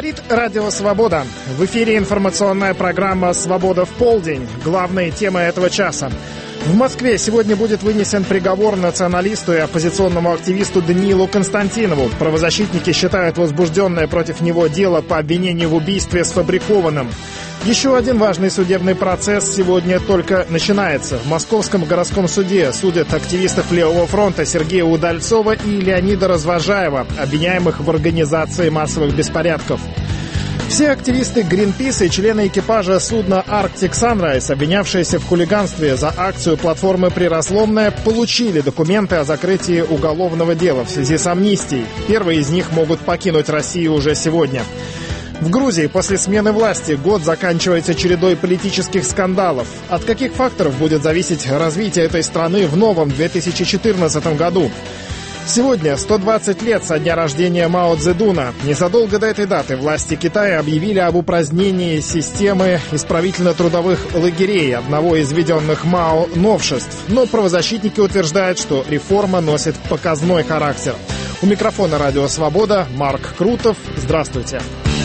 Говорит Радио Свобода. В эфире информационная программа «Свобода в полдень». Главные темы этого часа. В Москве сегодня будет вынесен приговор националисту и оппозиционному активисту Даниилу Константинову. Правозащитники считают возбужденное против него дело по обвинению в убийстве сфабрикованным. Еще один важный судебный процесс сегодня только начинается. В Московском городском суде судят активистов Левого фронта Сергея Удальцова и Леонида Развозжаева, обвиняемых в организации массовых беспорядков. Все активисты Greenpeace и члены экипажа судна Arctic Sunrise, обвинявшиеся в хулиганстве за акцию платформы «Приросломная», получили документы о закрытии уголовного дела в связи с амнистией. Первые из них могут покинуть Россию уже сегодня. В Грузии после смены власти год заканчивается чередой политических скандалов. От каких факторов будет зависеть развитие этой страны в новом 2014 году? Сегодня 120 лет со дня рождения Мао Цзэдуна. Незадолго до этой даты власти Китая объявили об упразднении системы исправительно-трудовых лагерей, одного из введенных Мао новшеств. Но правозащитники утверждают, что реформа носит показной характер. У микрофона «Радио Свобода» Марк Крутов. Здравствуйте.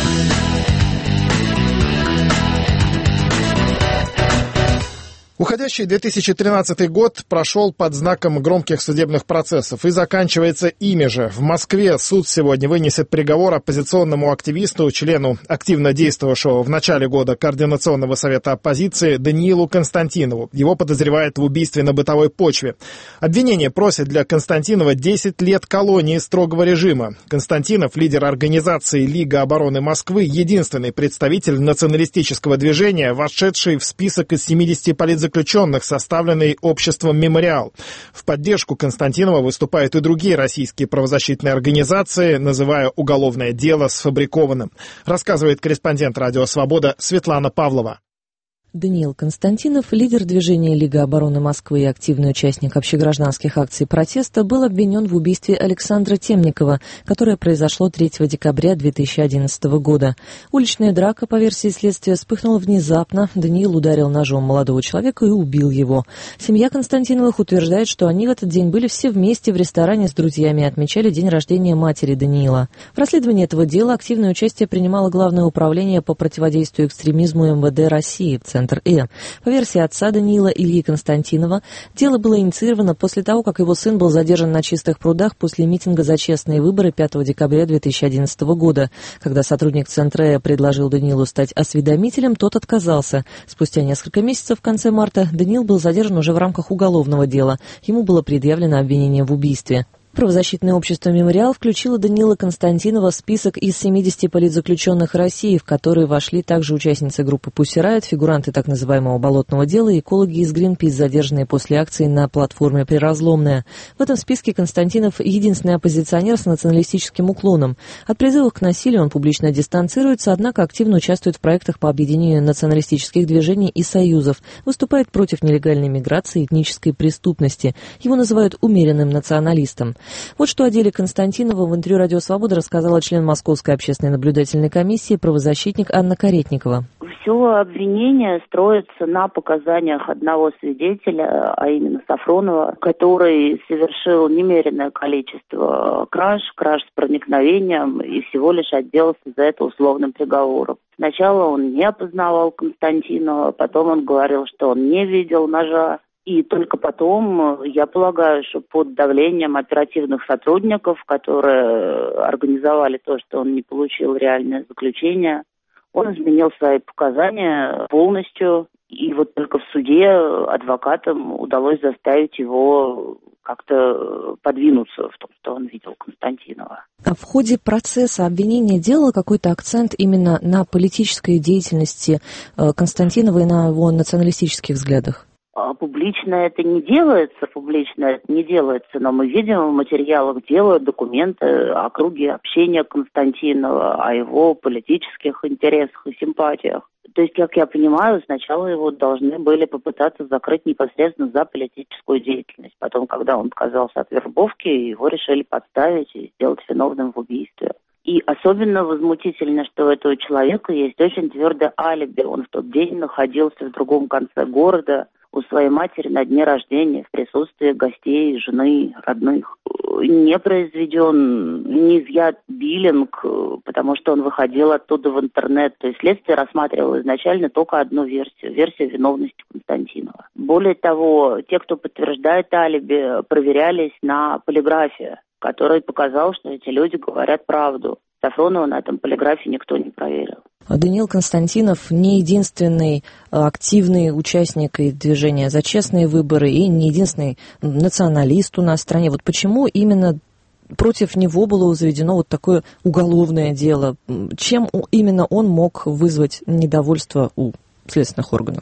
Уходящий 2013 год прошел под знаком громких судебных процессов и заканчивается ими же. В Москве суд сегодня вынесет приговор оппозиционному активисту, члену активно действовавшего в начале года Координационного совета оппозиции Даниилу Константинову. Его подозревают в убийстве на бытовой почве. Обвинение просит для Константинова 10 лет колонии строгого режима. Константинов, лидер организации «Лига обороны Москвы», единственный представитель националистического движения, вошедший в список из 70 политзаключенных, составленный обществом «Мемориал». В поддержку Константинова выступают и другие российские правозащитные организации, называя уголовное дело сфабрикованным. Рассказывает корреспондент «Радио Свобода» Светлана Павлова. Даниил Константинов, лидер движения «Лига обороны Москвы» и активный участник общегражданских акций протеста, был обвинен в убийстве Александра Темникова, которое произошло 3 декабря 2011 года. Уличная драка, по версии следствия, вспыхнула внезапно. Даниил ударил ножом молодого человека и убил его. Семья Константиновых утверждает, что они в этот день были все вместе в ресторане с друзьями и отмечали день рождения матери Даниила. В расследовании этого дела активное участие принимало Главное управление по противодействию экстремизму МВД России, Центр Э. По версии отца Даниила Ильи Константинова, дело было инициировано после того, как его сын был задержан на Чистых прудах после митинга за честные выборы 5 декабря 2011 года. Когда сотрудник Центра Э предложил Даниилу стать осведомителем, тот отказался. Спустя несколько месяцев, в конце марта, Даниил был задержан уже в рамках уголовного дела. Ему было предъявлено обвинение в убийстве. Правозащитное общество «Мемориал» включило Даниила Константинова в список из 70 политзаключенных России, в которые вошли также участницы группы Pussy Riot, фигуранты так называемого болотного дела и экологи из Greenpeace, задержанные после акции на платформе «Приросломная». В этом списке Константинов единственный оппозиционер с националистическим уклоном. От призывов к насилию он публично дистанцируется, однако активно участвует в проектах по объединению националистических движений и союзов, выступает против нелегальной миграции и этнической преступности. Его называют умеренным националистом. Вот что о деле Константинова в интервью «Радио Свобода» рассказала член Московской общественной наблюдательной комиссии, правозащитник Анна Каретникова. Все обвинение строится на показаниях одного свидетеля, а именно Сафронова, который совершил немеренное количество краж с проникновением и всего лишь отделался за это условным приговором. Сначала он не опознавал Константинова, потом он говорил, что он не видел ножа. И только потом, я полагаю, что под давлением оперативных сотрудников, которые организовали то, что он не получил реальное заключение, он изменил свои показания полностью. И вот только в суде адвокатам удалось заставить его как-то подвинуться в том, что он видел Константинова. А в ходе процесса обвинения делало какой-то акцент именно на политической деятельности Константинова и на его националистических взглядах? Публично это не делается, но мы видим в материалах дела документы о круге общения Константинова, о его политических интересах и симпатиях. То есть, как я понимаю, сначала его должны были попытаться закрыть непосредственно за политическую деятельность. Потом, когда он отказался от вербовки, его решили подставить и сделать виновным в убийстве. И особенно возмутительно, что у этого человека есть очень твердое алиби. Он в тот день находился в другом конце города. у своей матери на дне рождения в присутствии гостей, жены, родных. Не произведен неизъят биллинг, потому что он выходил оттуда в интернет. То есть следствие рассматривало изначально только одну версию виновности Константинова. Более того, те, кто подтверждает алиби, проверялись на полиграфе, который показал, что эти люди говорят правду. Сафронова на этом полиграфе никто не проверил. Даниил Константинов не единственный активный участник движения «За честные выборы» и не единственный националист у нас в стране. Вот почему именно против него было заведено вот такое уголовное дело? Чем именно он мог вызвать недовольство у следственных органов?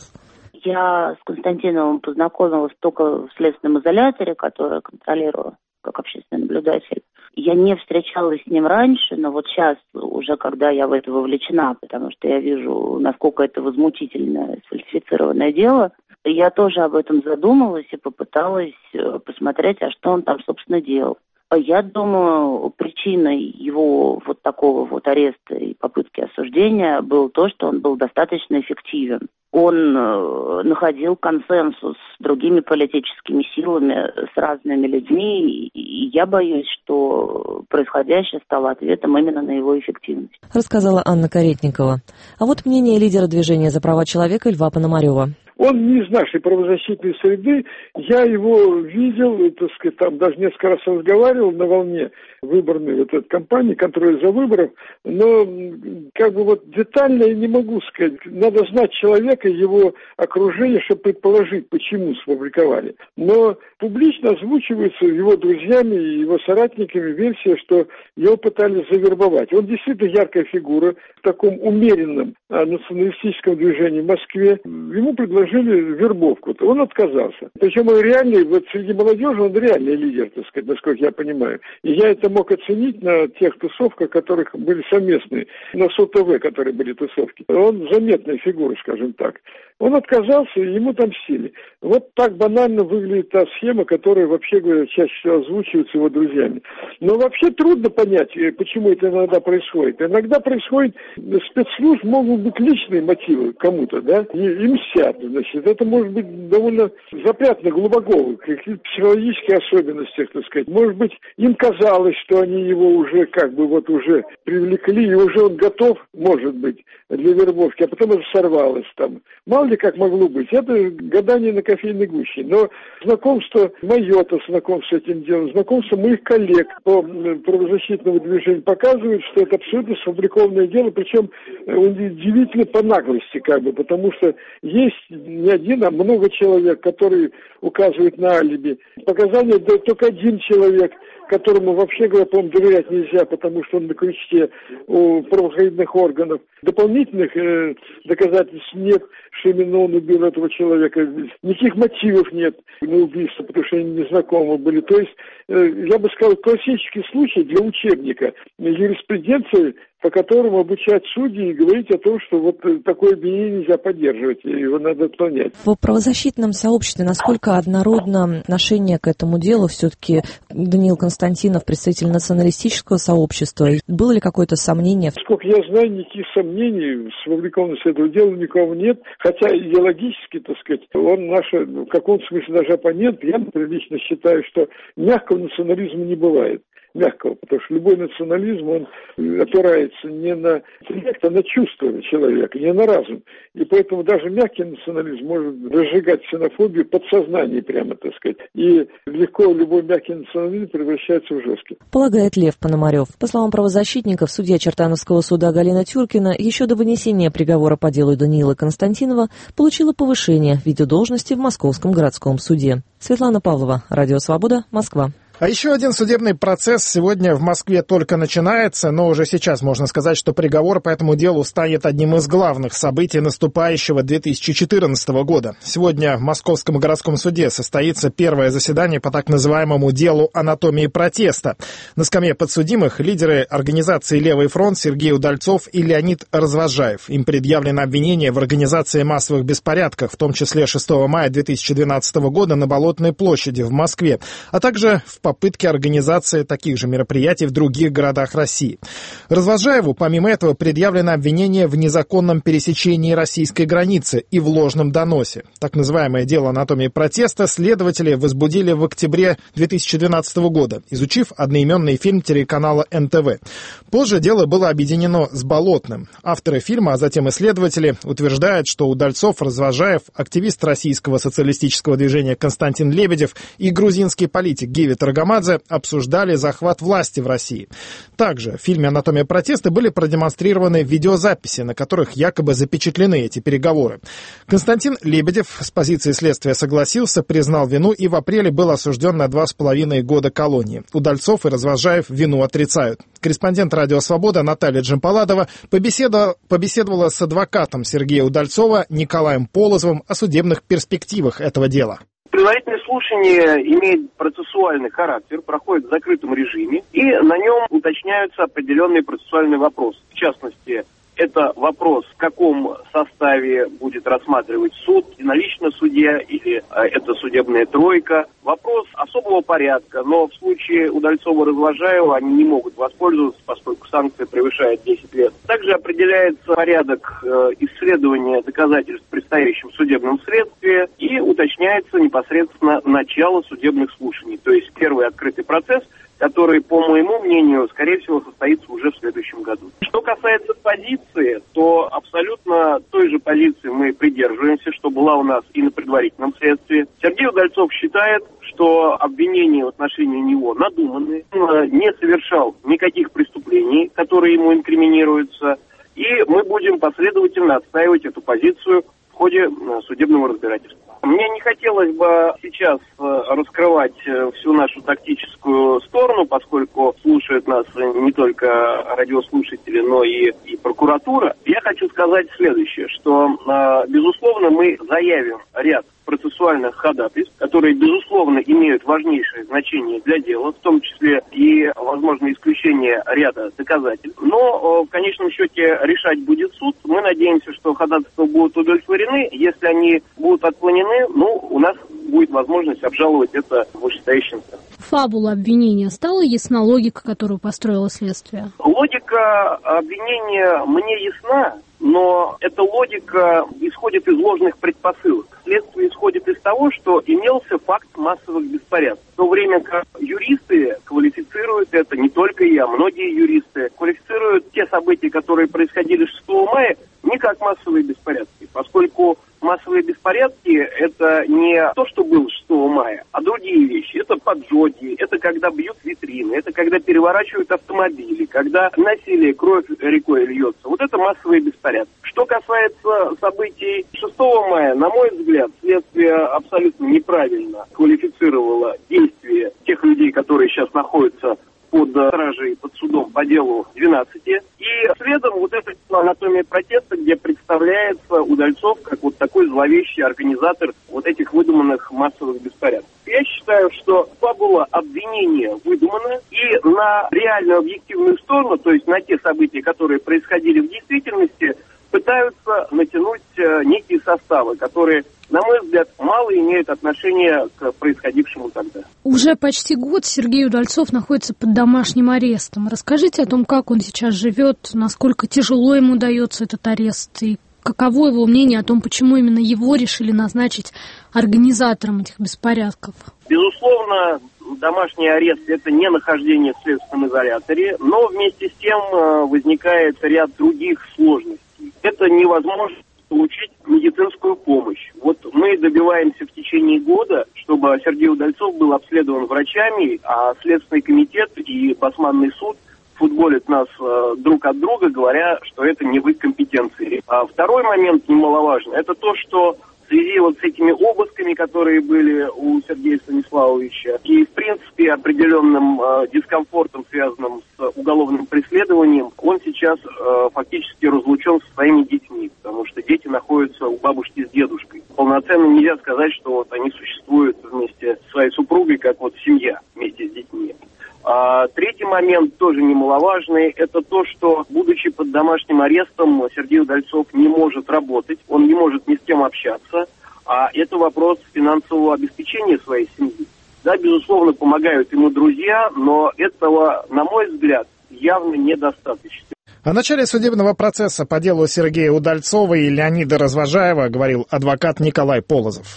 Я с Константиновым познакомилась только в следственном изоляторе, который контролировала как общественный наблюдатель. Я не встречалась с ним раньше, но вот сейчас, уже когда я в это вовлечена, потому что я вижу, насколько это возмутительное, сфальсифицированное дело, я тоже об этом задумалась и попыталась посмотреть, а что он там, собственно, делал. Я думаю, причиной его вот такого вот ареста и попытки осуждения было то, что он был достаточно эффективен. Он находил консенсус с другими политическими силами, с разными людьми, и я боюсь, что происходящее стало ответом именно на его эффективность. Рассказала Анна Каретникова. А вот мнение лидера движения за права человека Льва Пономарева. Он не из нашей правозащитной среды. Я его видел, так сказать, там даже несколько раз разговаривал на волне выборной вот этой кампании, контроля за выбором, но как бы вот детально я не могу сказать. Надо знать человека, его окружение, чтобы предположить, почему сфабриковали. Но публично озвучивается его друзьями и его соратниками версия, что его пытались завербовать. Он действительно яркая фигура в таком умеренном националистическом движении в Москве. Ему предложили вербовку. Он отказался. Причем он реальный, вот среди молодежи он реальный лидер, так сказать, насколько я понимаю. И я это мог оценить на тех тусовках, которых были совместные, на СУ-ТВ, которые были тусовки. Он заметная фигура, скажем так. Он отказался, и ему отомстили. Вот так банально выглядит та схема, которая, вообще говоря, чаще всего озвучивается его друзьями. Но вообще трудно понять, почему это иногда происходит. Иногда происходит, спецслужб могут быть личные мотивы кому-то, да, и мстят, значит. Это может быть довольно запрятано глубоко, в каких-то психологических особенностях, так сказать. Может быть, им казалось, что они его уже как бы вот уже привлекли, и уже он готов, может быть, для вербовки, а потом это сорвалось там. Мало ли как могло быть. Это гадание на кофейной гуще. Но знакомство мое-то, знакомство с этим делом, знакомство моих коллег по правозащитному движению показывает, что это абсолютно сфабрикованное дело, причем удивительно по наглости, как бы, потому что есть не один, а много человек, которые указывают на алиби. Показания дает только один человек, которому, вообще говоря, по-моему, доверять нельзя, потому что он на крючке у правоохранительных органов. Дополнительных доказательств нет, что именно он убил этого человека. Никаких мотивов нет на убийство, потому что они незнакомы были. То есть, я бы сказал, классический случай для учебника юриспруденции, по которому обучать судьи и говорить о том, что вот такое обвинение нельзя поддерживать, и его надо отклонять. В правозащитном сообществе насколько однородно отношение к этому делу? Все-таки Даниил Константинов представитель националистического сообщества. Было ли какое-то сомнение? Насколько я знаю, никаких сомнений в сфабрикованности этого дела никого нет. Хотя идеологически, так сказать, он наш, в каком-то смысле даже оппонент. Я, например, лично считаю, что мягкого национализма не бывает. Мягкого, потому что любой национализм, он опирается не на интеллект, а на чувства человека, не на разум. И поэтому даже мягкий национализм может разжигать ксенофобию подсознание прямо, так сказать. И легко любой мягкий национализм превращается в жесткий. Полагает Лев Пономарев. По словам правозащитников, судья Чертановского суда Галина Тюркина еще до вынесения приговора по делу Даниила Константинова получила повышение в виде должности в Московском городском суде. Светлана Павлова, Радио Свобода, Москва. А еще один судебный процесс сегодня в Москве только начинается, но уже сейчас можно сказать, что приговор по этому делу станет одним из главных событий наступающего 2014 года. Сегодня в Московском городском суде состоится первое заседание по так называемому делу анатомии протеста. На скамье подсудимых лидеры организации «Левый фронт» Сергей Удальцов и Леонид Развозжаев. Им предъявлено обвинение в организации массовых беспорядков, в том числе 6 мая 2012 года на Болотной площади в Москве, а также в попытке организации таких же мероприятий в других городах России. Развозжаеву, помимо этого, предъявлено обвинение в незаконном пересечении российской границы и в ложном доносе. Так называемое дело «Анатомия протеста» следователи возбудили в октябре 2012 года, изучив одноименный фильм телеканала НТВ. Позже дело было объединено с «Болотным». Авторы фильма, а затем исследователи, утверждают, что Удальцов, Развозжаев, активист российского социалистического движения Константин Лебедев и грузинский политик Гиви Таргамадзе обсуждали захват власти в России. Также в фильме «Анатомия протеста» были продемонстрированы видеозаписи, на которых якобы запечатлены эти переговоры. Константин Лебедев с позиции следствия согласился, признал вину и в апреле был осужден на 2,5 года колонии. Удальцов и Развозжаев вину отрицают. Корреспондент «Радио Свобода» Наталья Джампаладова побеседовала с адвокатом Сергея Удальцова Николаем Полозовым о судебных перспективах этого дела. Предварительное слушание имеет процессуальный характер, проходит в закрытом режиме, и на нем уточняются определенные процессуальные вопросы. В частности, это вопрос, в каком составе будет рассматривать суд, единолично судья или это судебная тройка. Вопрос особого порядка, но в случае Удальцова-Развозжаева они не могут воспользоваться, поскольку санкция превышает 10 лет. Также определяется порядок исследования доказательств в предстоящем судебном следствии и уточняется непосредственно начало судебных слушаний, то есть первый открытый процесс, который, по моему мнению, скорее всего, состоится уже в следующем году. Что касается позиции, то абсолютно той же позиции мы придерживаемся, что была у нас и на предварительном следствии. Сергей Удальцов считает, что обвинения в отношении него надуманные, он не совершал никаких преступлений, которые ему инкриминируются, и мы будем последовательно отстаивать эту позицию в ходе судебного разбирательства. Мне не хотелось бы сейчас раскрывать всю нашу тактическую сторону, поскольку слушают нас не только радиослушатели, но и прокуратура. Я хочу сказать следующее, что, безусловно, мы заявим ряд процессуальных ходатайств, которые, безусловно, имеют важнейшее значение для дела, в том числе и, возможно, исключение ряда доказательств. Но в конечном счете решать будет суд. Мы надеемся, что ходатайства будут удовлетворены. Если они будут отклонены, у нас будет возможность обжаловать это в вышестоящей инстанции. Фабула обвинения стала ясна, логика, которую построило следствие? Логика обвинения мне ясна, но эта логика исходит из ложных предпосылок. Следствие исходит из того, что имелся факт массовых беспорядков. В то время как юристы квалифицируют это, не только я, многие юристы квалифицируют те события, которые происходили 6 мая, не как массовые беспорядки, поскольку массовые беспорядки – это не то, что было 6 мая, а другие вещи. Это поджоги, это когда бьют витрины, это когда переворачивают автомобили, когда насилие, кровь рекой льется. Вот это массовые беспорядки. Что касается событий 6 мая, на мой взгляд, следствие абсолютно неправильно квалифицировало действия тех людей, которые сейчас находятся под стражей, под судом по делу 12. И следом вот эта анатомия протеста, где представляется Удальцов как вот такой зловещий организатор вот этих выдуманных массовых беспорядков. Я считаю, что фабула обвинения выдумана, и на реальную объективную сторону, то есть на те события, которые происходили в действительности, пытаются натянуть некие составы, которые, на мой взгляд, мало имеют отношения к происходившему тогда. Уже почти год Сергей Удальцов находится под домашним арестом. Расскажите о том, как он сейчас живет, насколько тяжело ему дается этот арест, и каково его мнение о том, почему именно его решили назначить организатором этих беспорядков? Безусловно, домашний арест – это не нахождение в следственном изоляторе, но вместе с тем возникает ряд других сложностей. Это невозможно получить медицинскую помощь. Вот мы добиваемся в течение года, чтобы Сергей Удальцов был обследован врачами, а Следственный комитет и Басманный суд футболят нас друг от друга, говоря, что это не в их компетенции. А второй момент немаловажный – это то, что в связи вот с этими обысками, которые были у Сергея Станиславовича, и, в принципе, определенным дискомфортом, связанным с уголовным преследованием, он сейчас фактически разлучен со своими детьми, потому что дети находятся у бабушки с дедушкой. Полноценно нельзя сказать, что вот они существуют вместе со своей супругой, как вот семья вместе с детьми. Третий момент, тоже немаловажный, это то, что, будучи под домашним арестом, Сергей Удальцов не может работать, он не может ни с кем общаться, а это вопрос финансового обеспечения своей семьи. Да, безусловно, помогают ему друзья, но этого, на мой взгляд, явно недостаточно. О начале судебного процесса по делу Сергея Удальцова и Леонида Развожаева говорил адвокат Николай Полозов.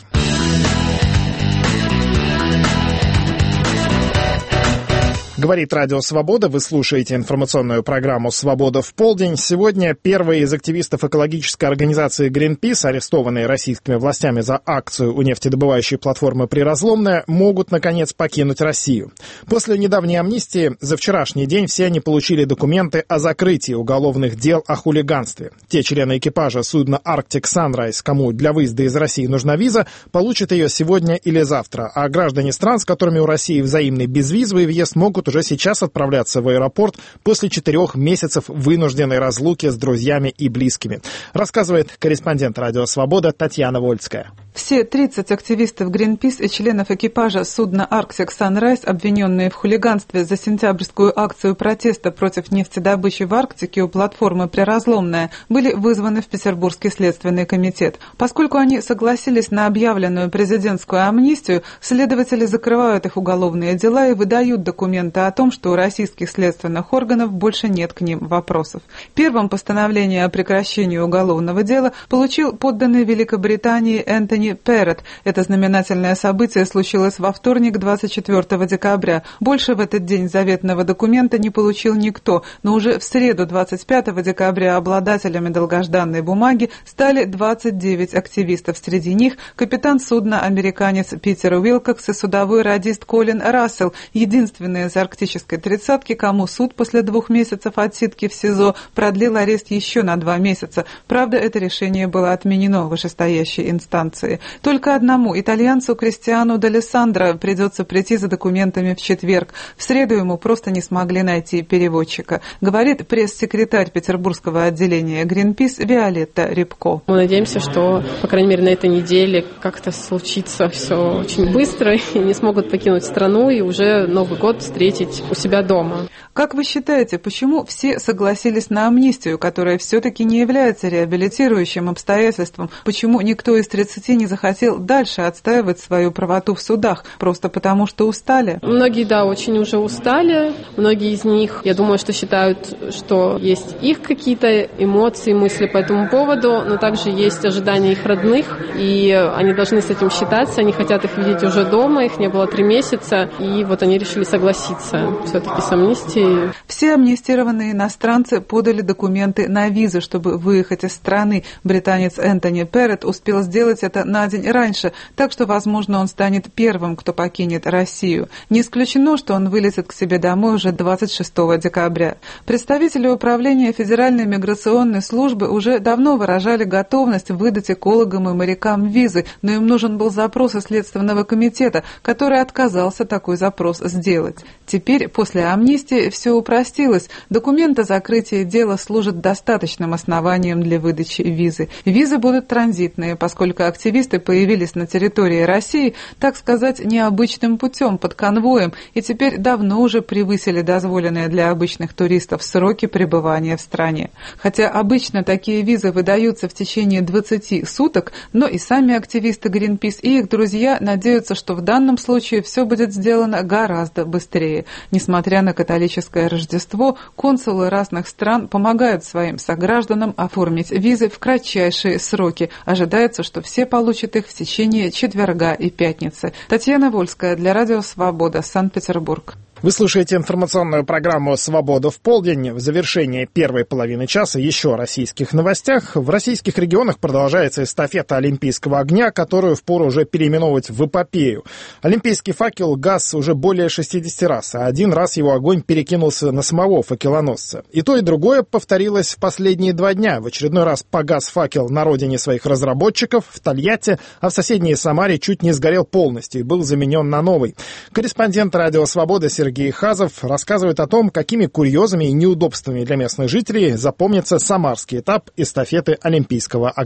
Говорит Радио Свобода. Вы слушаете информационную программу «Свобода в полдень». Сегодня первые из активистов экологической организации Greenpeace, арестованные российскими властями за акцию у нефтедобывающей платформы «Приразломная», могут, наконец, покинуть Россию. После недавней амнистии за вчерашний день все они получили документы о закрытии уголовных дел о хулиганстве. Те члены экипажа судна «Arctic Sunrise», кому для выезда из России нужна виза, получат ее сегодня или завтра. А граждане стран, с которыми у России взаимный безвизовый въезд, могут уже сейчас отправляться в аэропорт после 4 месяцев вынужденной разлуки с друзьями и близкими. Рассказывает корреспондент Радио Свобода Татьяна Вольская. Все 30 активистов Greenpeace и членов экипажа судна Arctic Sunrise, обвиненные в хулиганстве за сентябрьскую акцию протеста против нефтедобычи в Арктике у платформы «Приразломная», были вызваны в Петербургский следственный комитет. Поскольку они согласились на объявленную президентскую амнистию, следователи закрывают их уголовные дела и выдают документы о том, что у российских следственных органов больше нет к ним вопросов. Первым постановление о прекращении уголовного дела получил подданный Великобритании Энтони Перрет. Это знаменательное событие случилось во вторник, 24 декабря. Больше в этот день заветного документа не получил никто, но уже в среду, 25 декабря, обладателями долгожданной бумаги стали 29 активистов. Среди них капитан судна американец Питер Уилкокс и судовой радист Колин Рассел, единственные из арктической тридцатки, кому суд после 2 месяцев отсидки в СИЗО продлил арест еще на 2 месяца. Правда, это решение было отменено в вышестоящей инстанции. Только одному, итальянцу Кристиану Д'Алессандро, придется прийти за документами в четверг. В среду ему просто не смогли найти переводчика, говорит пресс-секретарь петербургского отделения Greenpeace Виолетта Рябко. Мы надеемся, что, по крайней мере, на этой неделе как-то случится все очень быстро, и не смогут покинуть страну и уже Новый год встретить у себя дома. Как вы считаете, почему все согласились на амнистию, которая все-таки не является реабилитирующим обстоятельством? Почему никто из 30 не захотел дальше отстаивать свою правоту в судах, просто потому что устали? Многие, да, очень уже устали. Многие из них, я думаю, что считают, что есть их какие-то эмоции, мысли по этому поводу, но также есть ожидания их родных, и они должны с этим считаться. Они хотят их видеть уже дома, их не было 3 месяца, и вот они решили согласиться все-таки с амнистией. Все амнистированные иностранцы подали документы на визы, чтобы выехать из страны. Британец Энтони Перрет успел сделать это на день раньше, так что, возможно, он станет первым, кто покинет Россию. Не исключено, что он вылетит к себе домой уже 26 декабря. Представители Управления Федеральной миграционной службы уже давно выражали готовность выдать экологам и морякам визы, но им нужен был запрос из Следственного комитета, который отказался такой запрос сделать. Теперь, после амнистии, все упростилось. Документ о закрытии дела служит достаточным основанием для выдачи визы. Визы будут транзитные, поскольку активисты появились на территории России, так сказать, необычным путем, под конвоем, и теперь давно уже превысили дозволенные для обычных туристов сроки пребывания в стране. Хотя обычно такие визы выдаются в течение 20 суток, но и сами активисты Greenpeace и их друзья надеются, что в данном случае все будет сделано гораздо быстрее. Несмотря на католическое Рождество, консулы разных стран помогают своим согражданам оформить визы в кратчайшие сроки. Ожидается, что все получат их в течение четверга и пятницы. Татьяна Вольская для Радио Свобода, Санкт-Петербург. Вы слушаете информационную программу «Свобода в полдень». В завершении первой половины часа еще о российских новостях. В российских регионах продолжается эстафета Олимпийского огня, которую впору уже переименовывать в эпопею. Олимпийский факел гас уже более 60 раз, а один раз его огонь перекинулся на самого факелоносца. И то, и другое повторилось в последние 2 дня. В очередной раз погас факел на родине своих разработчиков, в Тольятти, а в соседней Самаре чуть не сгорел полностью и был заменен на новый. Корреспондент «Радио Свобода» Сергей Хазов рассказывает о том, какими курьезами и неудобствами для местных жителей запомнится самарский этап эстафеты Олимпийского огня.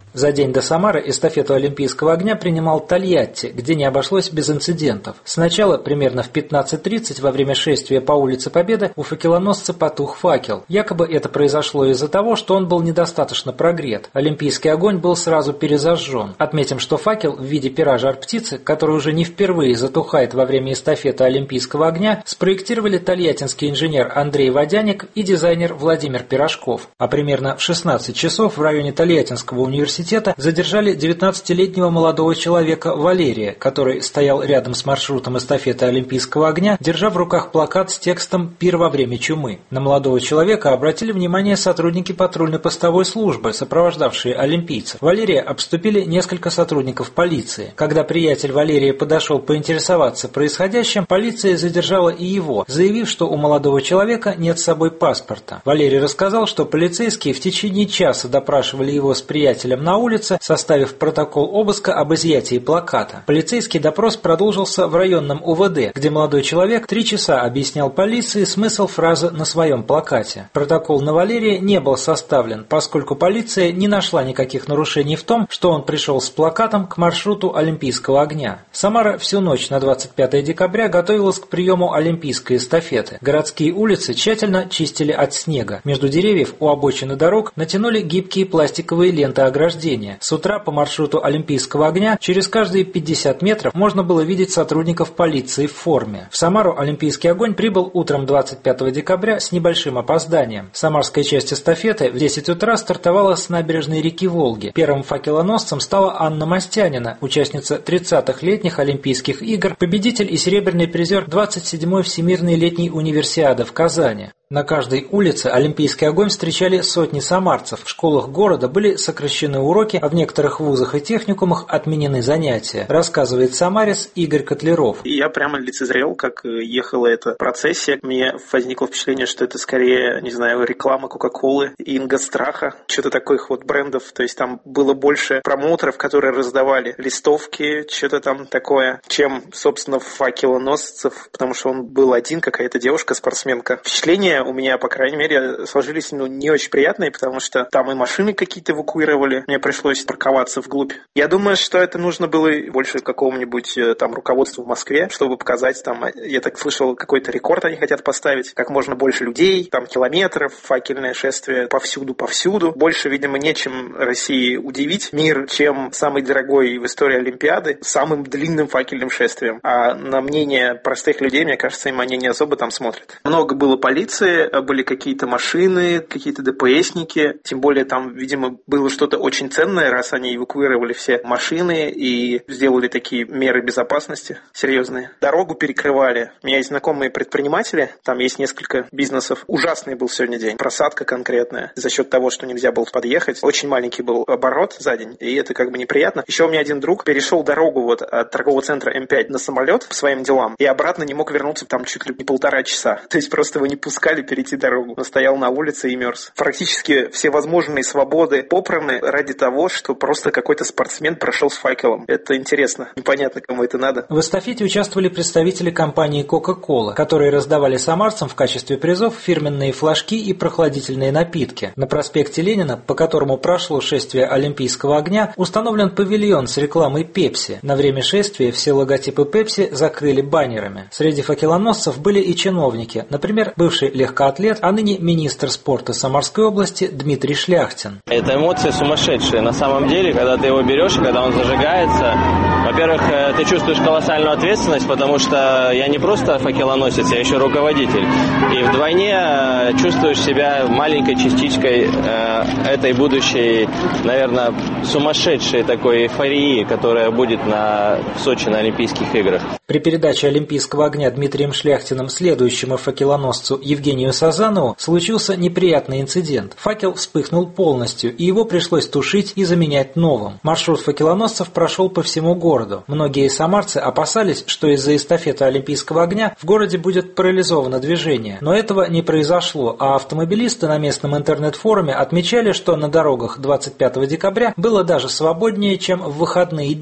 За день до Самары эстафету Олимпийского огня принимал Тольятти, где не обошлось без инцидентов. Сначала, примерно в 15:30, во время шествия по улице Победы, у факелоносца потух факел. Якобы это произошло из-за того, что он был недостаточно прогрет. Олимпийский огонь был сразу перезажжен. Отметим, что факел в виде пера жар-птицы, который уже не впервые затухает во время эстафеты Олимпийского огня, спроектировали тольяттинский инженер Андрей Водяник и дизайнер Владимир Пирожков. А примерно в 16 часов в районе Тольяттинского университета задержали 19-летнего молодого человека Валерия, который стоял рядом с маршрутом эстафеты Олимпийского огня, держа в руках плакат с текстом «Пир во время чумы». На молодого человека обратили внимание сотрудники патрульно-постовой службы, сопровождавшие олимпийцев. Валерия обступили несколько сотрудников полиции. Когда приятель Валерия подошел поинтересоваться происходящим, полиция задержала и его, заявив, что у молодого человека нет с собой паспорта. Валерий рассказал, что полицейские в течение часа допрашивали его с приятелем на улице, составив протокол обыска об изъятии плаката. Полицейский допрос продолжился в районном УВД, где молодой человек 3 часа объяснял полиции смысл фразы на своем плакате. Протокол на Валерия не был составлен, поскольку полиция не нашла никаких нарушений в том, что он пришел с плакатом к маршруту Олимпийского огня. Самара всю ночь на 25 декабря готовилась к приему Олимпийской эстафеты. Городские улицы тщательно чистили от снега. Между деревьев у обочины дорог натянули гибкие пластиковые ленты ограждения. С утра по маршруту Олимпийского огня через каждые 50 метров можно было видеть сотрудников полиции в форме. В Самару Олимпийский огонь прибыл утром 25 декабря с небольшим опозданием. Самарская часть эстафеты в 10 утра стартовала с набережной реки Волги. Первым факелоносцем стала Анна Мастянина, участница 30-х летних Олимпийских игр, победитель и серебряный призер 27-й Всемирной летней универсиады в Казани. На каждой улице Олимпийский огонь встречали сотни самарцев. В школах города были сокращены уроки, а в некоторых вузах и техникумах отменены занятия, рассказывает самарец Игорь Котляров. Я прямо лицезрел, как ехала эта процессия. Мне возникло впечатление, что это скорее, не знаю, реклама Кока-Колы, Ингостраха, что-то таких вот брендов. То есть там было больше промоутеров, которые раздавали листовки, что-то там такое, чем, собственно, факелоносцев, потому что он был один, какая-то девушка-спортсменка. Впечатление у меня, по крайней мере, сложились не очень приятные, потому что там и машины какие-то эвакуировали, мне пришлось парковаться вглубь. Я думаю, что это нужно было больше какому-нибудь там руководству в Москве, чтобы показать там, я так слышал, какой-то рекорд они хотят поставить, как можно больше людей, там километров, факельное шествие повсюду. Больше, видимо, нечем России удивить мир, чем самый дорогой в истории Олимпиады самым длинным факельным шествием. А на мнение простых людей, мне кажется, им они не особо там смотрят. Много было полиции, были какие-то машины, какие-то ДПСники, тем более там, видимо, было что-то очень ценное, раз они эвакуировали все машины и сделали такие меры безопасности серьезные. Дорогу перекрывали. У меня есть знакомые предприниматели, там есть несколько бизнесов. Ужасный был сегодня день. Просадка конкретная. За счет того, что нельзя было подъехать. Очень маленький был оборот за день, и это как бы неприятно. Еще у меня один друг перешел дорогу вот от торгового центра М5 на самолет по своим делам, и обратно не мог вернуться там чуть ли не 1,5 часа. То есть просто его не пускали перейти дорогу. Он стоял на улице и мерз. Практически все возможные свободы попраны ради того, что просто какой-то спортсмен прошел с факелом. Это интересно. Непонятно, кому это надо. В эстафете участвовали представители компании Coca-Cola, которые раздавали самарцам в качестве призов фирменные флажки и прохладительные напитки. На проспекте Ленина, по которому прошло шествие Олимпийского огня, установлен павильон с рекламой Пепси. На время шествия все логотипы Пепси закрыли баннерами. Среди факелоносцев были и чиновники, например, бывший легкоатлет, а ныне министр спорта Самарской области Дмитрий Шляхтин. Это эмоции сумасшедшие. На самом деле, когда ты его берешь и когда он зажигается, во-первых, ты чувствуешь колоссальную ответственность, потому что я не просто факелоносец, я еще руководитель. И вдвойне чувствуешь себя маленькой частичкой этой будущей, наверное, сумасшедшей такой эйфории, которая будет в Сочи на Олимпийских играх. При передаче Олимпийского огня Дмитрием Шляхтиным следующему факелоносцу Евгению Сазанову случился неприятный инцидент. Факел вспыхнул полностью, и его пришлось тушить и заменять новым. Маршрут факелоносцев прошел по всему городу. Многие самарцы опасались, что из-за эстафеты Олимпийского огня в городе будет парализовано движение. Но этого не произошло, а автомобилисты на местном интернет-форуме отмечали, что на дорогах 25 декабря было даже свободнее, чем в выходные дни.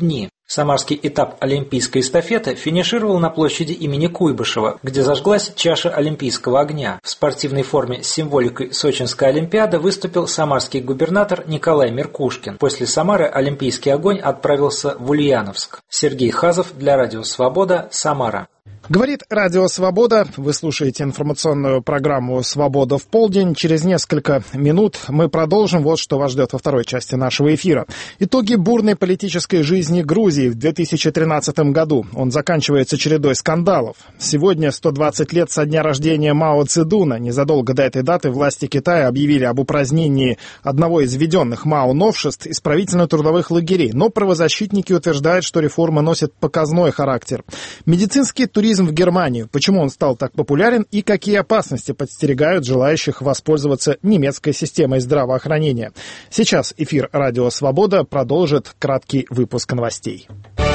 Самарский этап олимпийской эстафеты финишировал на площади имени Куйбышева, где зажглась чаша олимпийского огня. В спортивной форме с символикой Сочинской олимпиады выступил самарский губернатор Николай Меркушкин. После Самары олимпийский огонь отправился в Ульяновск. Сергей Хазов для Радио Свобода, Самара. Говорит Радио Свобода. Вы слушаете информационную программу «Свобода в полдень». Через несколько минут мы продолжим. Вот что вас ждет во второй части нашего эфира. Итоги бурной политической жизни Грузии в 2013 году. Он заканчивается чередой скандалов. Сегодня 120 лет со дня рождения Мао Цзэдуна. Незадолго до этой даты власти Китая объявили об упразднении одного из введенных Мао новшеств исправительно-трудовых лагерей. Но правозащитники утверждают, что реформа носит показной характер. Медицинский туризм в Германию. Почему он стал так популярен и какие опасности подстерегают желающих воспользоваться немецкой системой здравоохранения? Сейчас эфир «Радио Свобода» продолжит краткий выпуск новостей.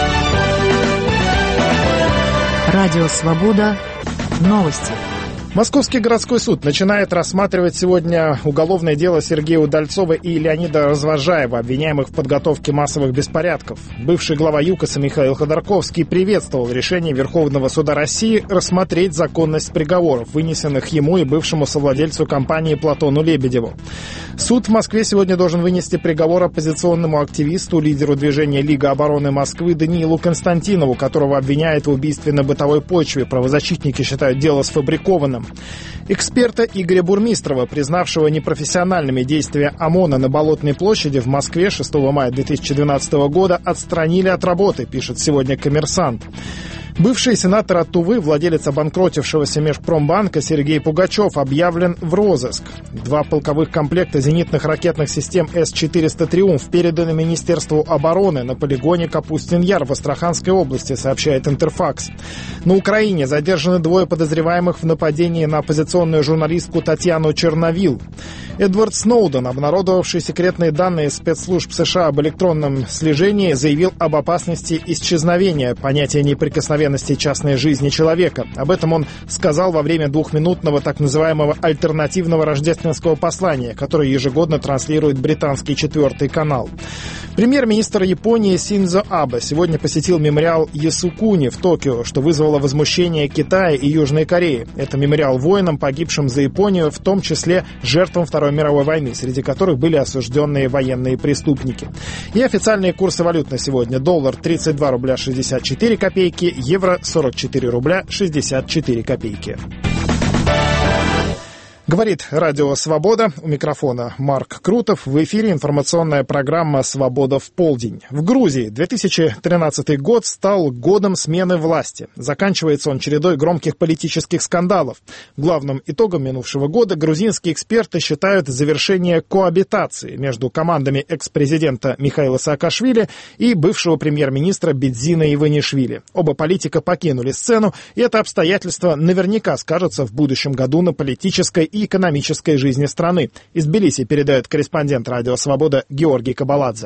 «Радио Свобода». Новости. Московский городской суд начинает рассматривать сегодня уголовное дело Сергея Удальцова и Леонида Развожаева, обвиняемых в подготовке массовых беспорядков. Бывший глава ЮКОСа Михаил Ходорковский приветствовал решение Верховного суда России рассмотреть законность приговоров, вынесенных ему и бывшему совладельцу компании Платону Лебедеву. Суд в Москве сегодня должен вынести приговор оппозиционному активисту, лидеру движения «Лига обороны Москвы» Даниилу Константинову, которого обвиняют в убийстве на бытовой почве. Правозащитники считают дело сфабрикованным. Эксперта Игоря Бурмистрова, признавшего непрофессиональными действия ОМОНа на Болотной площади в Москве 6 мая 2012 года, отстранили от работы, пишет сегодня «Коммерсант». Бывший сенатор от Тувы, владелец обанкротившегося Межпромбанка Сергей Пугачев объявлен в розыск. 2 полковых комплекта зенитных ракетных систем С-400 «Триумф» переданы Министерству обороны на полигоне Капустин-Яр в Астраханской области, сообщает Интерфакс. На Украине задержаны 2 подозреваемых в нападении на оппозиционную журналистку Татьяну Черновил. Эдвард Сноуден, обнародовавший секретные данные спецслужб США об электронном слежении, заявил об опасности исчезновения понятия неприкосновенности частной жизни человека. Об этом он сказал во время 2-минутного так называемого альтернативного рождественского послания, которое ежегодно транслирует британский 4-й канал. Премьер-министр Японии Синдзо Абе сегодня посетил мемориал Ясукуни в Токио, что вызвало возмущение Китая и Южной Кореи. Это мемориал воинам, погибшим за Японию, в том числе жертвам Второй мировой войны, среди которых были осужденные военные преступники. И официальные курсы валют на сегодня. Доллар 32 рубля 64 копейки, евро 44 рубля 64 копейки. Говорит Радио Свобода. У микрофона Марк Крутов. В эфире информационная программа «Свобода в полдень». В Грузии 2013 год стал годом смены власти. Заканчивается он чередой громких политических скандалов. Главным итогом минувшего года грузинские эксперты считают завершение коабитации между командами экс-президента Михаила Саакашвили и бывшего премьер-министра Бедзина Иванишвили. Оба политика покинули сцену, и это обстоятельство наверняка скажется в будущем году на политической и экономической жизни страны. Из Тбилиси передает корреспондент Радио Свобода Георгий Кабаладзе.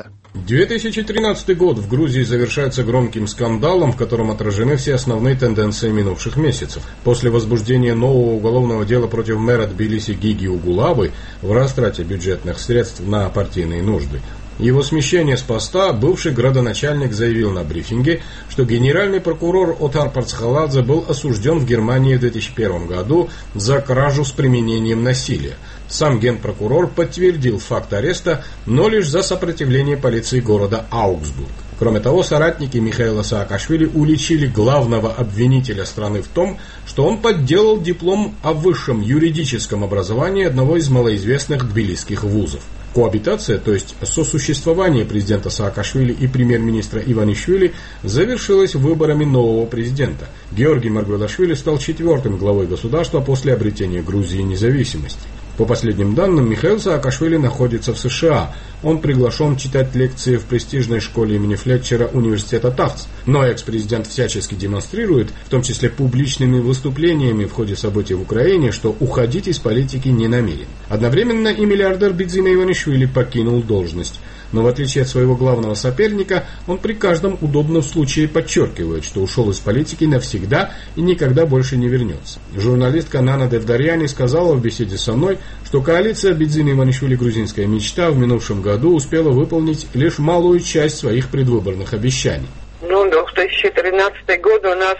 2013 год в Грузии завершается громким скандалом, в котором отражены все основные тенденции минувших месяцев. После возбуждения нового уголовного дела против мэра Тбилиси Гиги Угулавы в растрате бюджетных средств на партийные нужды, его смещение с поста бывший градоначальник заявил на брифинге, что генеральный прокурор Отар Парцхаладзе был осужден в Германии в 2001 году за кражу с применением насилия. Сам генпрокурор подтвердил факт ареста, но лишь за сопротивление полиции города Аугсбург. Кроме того, соратники Михаила Саакашвили уличили главного обвинителя страны в том, что он подделал диплом о высшем юридическом образовании одного из малоизвестных тбилисских вузов. Коабитация, то есть сосуществование президента Саакашвили и премьер-министра Иванишвили, завершилась выборами нового президента. Георгий Маргвелашвили стал 4-м главой государства после обретения Грузии независимости. По последним данным, Михаил Саакашвили находится в США. Он приглашен читать лекции в престижной школе имени Флетчера университета Тафтс. Но экс-президент всячески демонстрирует, в том числе публичными выступлениями в ходе событий в Украине, что уходить из политики не намерен. Одновременно и миллиардер Бедзина Иванишвили покинул должность. Но в отличие от своего главного соперника, он при каждом удобном случае подчеркивает, что ушел из политики навсегда и никогда больше не вернется. Журналистка Нана Девдарьяни сказала в беседе со мной, что коалиция Бедзина Иванишвили «Грузинская мечта» в минувшем году успела выполнить лишь малую часть своих предвыборных обещаний. 2013 год у нас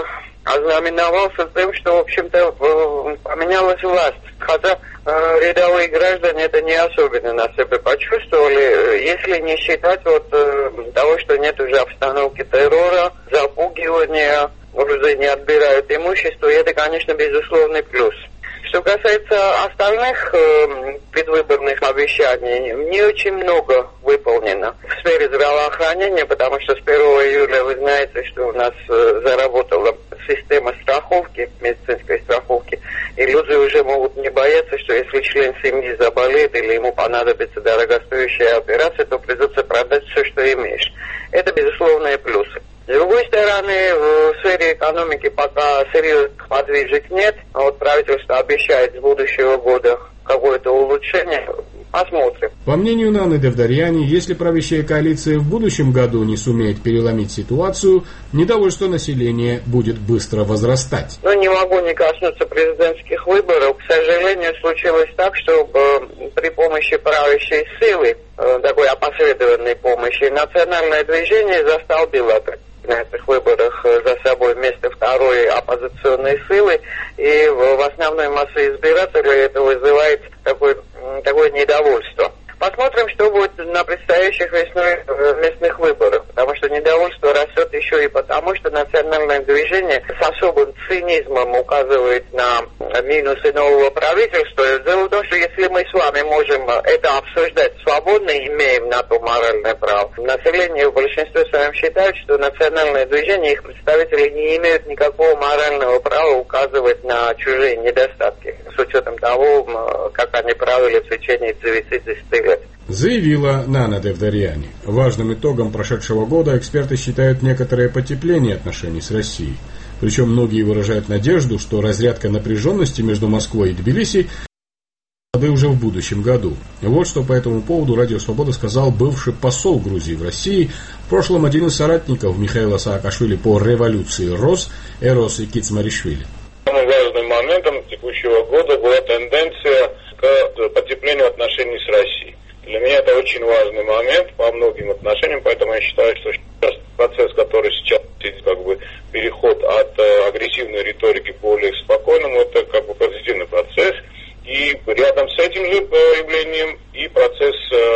ознаменовался тем, что, в общем-то, поменялась власть. Хотя рядовые граждане это не особенно на себе почувствовали, если не считать того, что нет уже обстановки террора, запугивания, уже не отбирают имущество, и это, конечно, безусловный плюс. Что касается остальных предвыборных обещаний, не очень много выполнено в сфере здравоохранения, потому что с 1 июля вы знаете, что у нас заработала система страховки, медицинской страховки, и люди уже могут не бояться, что если член семьи заболеет или ему понадобится дорогостоящая операция, то придется продать все, что имеешь. Это безусловные плюсы. С другой стороны, в сфере экономики пока серьезных подвижек нет. Правительство обещает с будущего года какое-то улучшение. Посмотрим. По мнению Наны Девдарьяни, если правящая коалиция в будущем году не сумеет переломить ситуацию, недовольство населения будет быстро возрастать. Не могу не коснуться президентских выборов. К сожалению, случилось так, что при помощи правящей силы, такой опосредованной помощи, национальное движение застолбило на этих выборах за собой вместо второй оппозиционной силы, и в основной массе избирателей это вызывает такое недовольство. Посмотрим, что будет на предстоящих весной местных выборах, потому что недовольство растет еще и потому, что национальное движение с особым цинизмом указывает на минусы нового правительства. Дело в том, что если мы с вами можем это обсуждать свободно, имеем на то моральное право, население в большинстве своем считает, что национальное движение, их представители не имеют никакого морального права указывать на чужие недостатки, с учетом того, как они правили в течение 90 лет. Заявила Нана Девдарьяни. Важным итогом прошедшего года эксперты считают некоторое потепление отношений с Россией. Причем многие выражают надежду, что разрядка напряженности между Москвой и Тбилиси уже в будущем году. Вот что по этому поводу Радио Свобода сказал бывший посол Грузии в России, в прошлом один из соратников Михаила Саакашвили по революции РОС, Эрос и Кицмаришвили. Самым важным моментом текущего года была тенденция к потеплению отношений с Россией. Для меня это очень важный момент по многим отношениям, поэтому я считаю, что сейчас процесс, который сейчас переход от агрессивной риторики к более спокойному, это позитивный процесс. И рядом с этим же явлением и процесс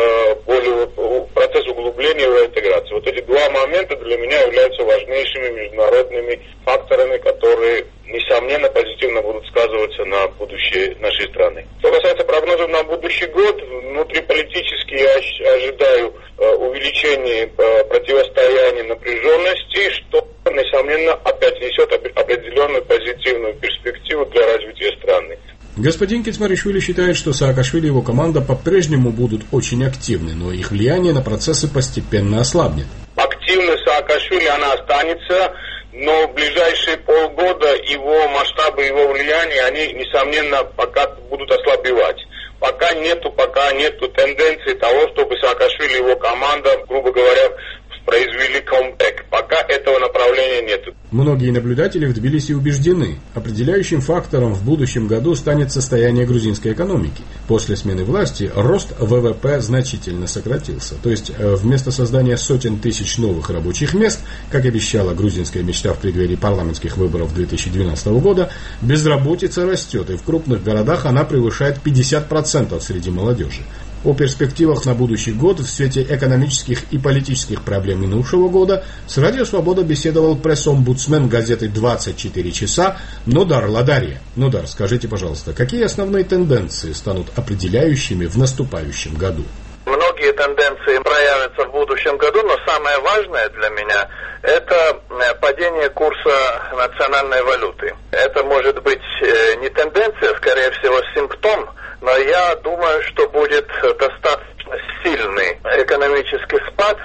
углубления в интеграции. Вот эти два момента для меня являются важнейшими международными факторами, которые, несомненно, позитивно будут сказываться на будущее нашей страны. Что касается прогнозов на будущий год, внутриполитически я ожидаю увеличения противостояния напряженности, что, несомненно, опять несет определенную позитивную перспективу для развития страны. Господин Кицмаришвили считает, что Саакашвили и его команда по-прежнему будут очень активны, но их влияние на процессы постепенно ослабнет. Активность Саакашвили, она останется, но в ближайшие полгода его масштабы, его влияния, они, несомненно, пока будут ослабевать. Пока нету тенденции того, чтобы Саакашвили и его команда, грубо говоря, произвели камбэк. Пока этого направления нет. Многие наблюдатели в Тбилиси убеждены, определяющим фактором в будущем году станет состояние грузинской экономики. После смены власти рост ВВП значительно сократился. То есть вместо создания сотен тысяч новых рабочих мест, как обещала грузинская мечта в преддверии парламентских выборов 2012 года, безработица растет, и в крупных городах она превышает 50% среди молодежи. О перспективах на будущий год в свете экономических и политических проблем минувшего года с Радио Свобода беседовал пресс-омбудсмен газеты «24 часа» Нодар Ладария. Нодар, скажите, пожалуйста, какие основные тенденции станут определяющими в наступающем году? Многие тенденции проявятся в будущем году, но самое важное для меня – это падение курса национальной валюты. Это может быть не тенденция, скорее всего, симптом, но я думаю, что будет достаточно сильный экономический спад,